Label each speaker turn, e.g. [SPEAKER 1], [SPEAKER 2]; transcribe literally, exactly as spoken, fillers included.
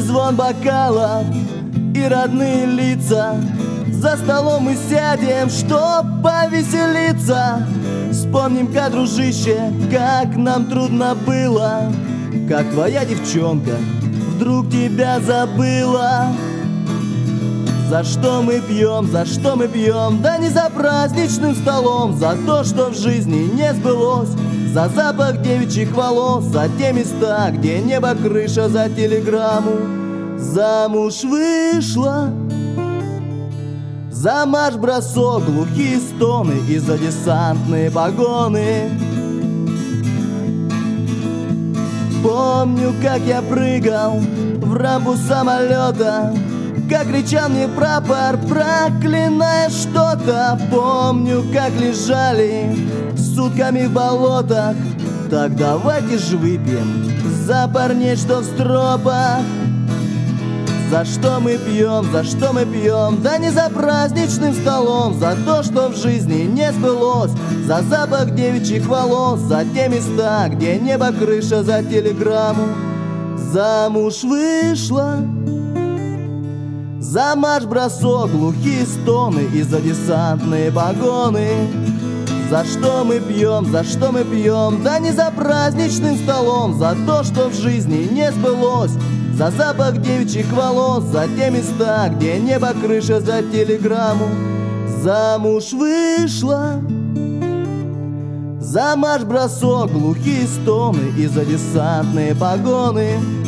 [SPEAKER 1] звон бокалов и родные лица. За столом мы сядем, чтоб повеселиться. Вспомним-ка, дружище, как нам трудно было, как твоя девчонка вдруг тебя забыла. За что мы пьем, за что мы пьем? Да не за праздничным столом, за то, что в жизни не сбылось, за запах девичьих волос, за те места, где небо крыша, за телеграмму. Замуж вышла, за марш-бросок, глухие стоны и за десантные погоны. Помню, как я прыгал в рампу самолета, как кричал мне прапор, проклиная что-то. Помню, как лежали сутками в болотах. Так давайте ж выпьем за парней, что в стропах. За что мы пьем, за что мы пьем? Да не за праздничным столом, за то, что в жизни не сбылось, за запах девичьих волос, за те места, где небо крыша, за телеграмму. Замуж вышла, за марш-бросок, глухие стоны и за десантные погоны. За что мы пьем, за что мы пьем? Да не за праздничным столом, за то, что в жизни не сбылось, за запах девичьих волос, за те места, где небо крыша, за телеграмму. Замуж вышла, за марш-бросок, глухие стоны и за десантные погоны.